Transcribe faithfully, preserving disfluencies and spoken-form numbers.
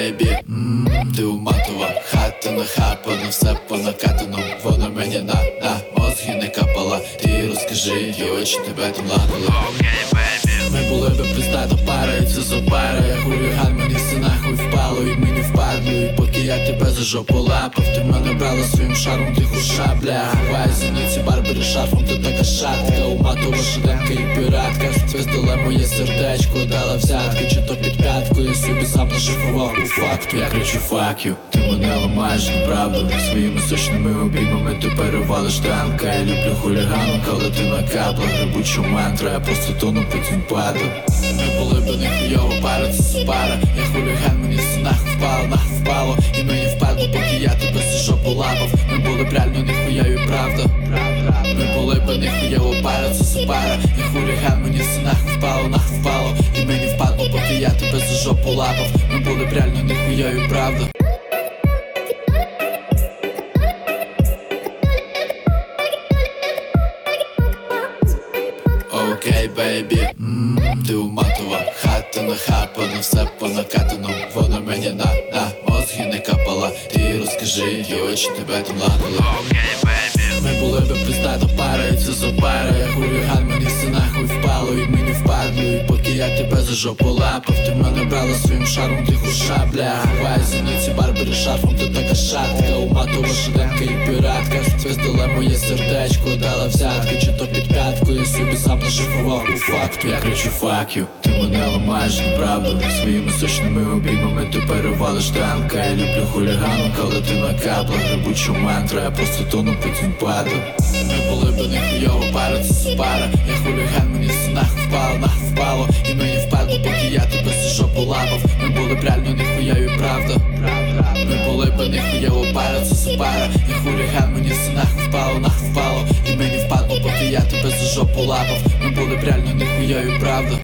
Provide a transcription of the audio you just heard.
бейбі, ммм, ти уматова, хата нахапана, все по накатану. Вона мені на, на мозги не капала. Ти розкажи, і очі тебе там ладили. Ми були би признато пара, і це за пара. Я хуліган, мені все нахуй впало, і мені впадло. І поки я тебе за жопу лапав, ти мене брала своїм шаром, тиху шабля. Ховай зіниці, барбери шарфом, ти така шатка. Уматова шеденка і піратка. Звездала моє сердечко, дала взятки, чи то під п'ятку. Я собі сам нашифрував у факту. Я кричу fuck you, ти мене ламаєш неправду. Своїми сочними обіймами ти перевалиш танка. Я люблю хулігану, коли ти на каплах. Грибучу мантру, я просто тону, потім паду. Ми були б нехуйово пара, це пара. Я хуліган, мені все нахуй впало, нахуй впало. І мені впадло, поки я тебе за жопу лапав. Ми були б реально нехуйові, правда. Ми були б нехуйово пара, це пара. Я хуліган, мені все нахуй впало, нахуй впало. І мені впадло, поки я тебе за жопу лапав. Ми були б реально нехуйові, правда. Окей, бейбі, ммм, ти уматова, хата нахапана, все по накатану. Вона мені на, на мозги не капала. Ти розкажи, і очі тебе там ладили. Ми були би признато пара, і це за пара. Я хуліган, мені все нахуй впало, і мені впадло. І поки я тебе за жопу лапав, ти мене брала своїм шаром, тиху шабля. Ховай зіниці, барбери шарфом, ти така шатка. Уматова шеденка і піратка. Звездала моє сердечко, дала взятки, чи то під п'ятку. Я собі сам нашифрував у факту. Я кричу fuck you, ти мене ламаєш неправду. Своїми сочними обіймами ти перевалиш танка. Я люблю хулігану, коли ти на каплах. Грибучу мантру, я просто тону, потім паду. Ми були б нехуйово пара, це пара. Я хуліган, мені все нахуй впало, нахуй впало. І мені впадло, поки я тебе за жопу лапав. Ми були б реально нехуйові, правда. Ми були б нехуйово пара, це пара. Я хуліган, мені все нахуй впало, нахуй впало. І мені впадло, поки я тебе за жопу лапав. Ми були б реально нехуйові, правда.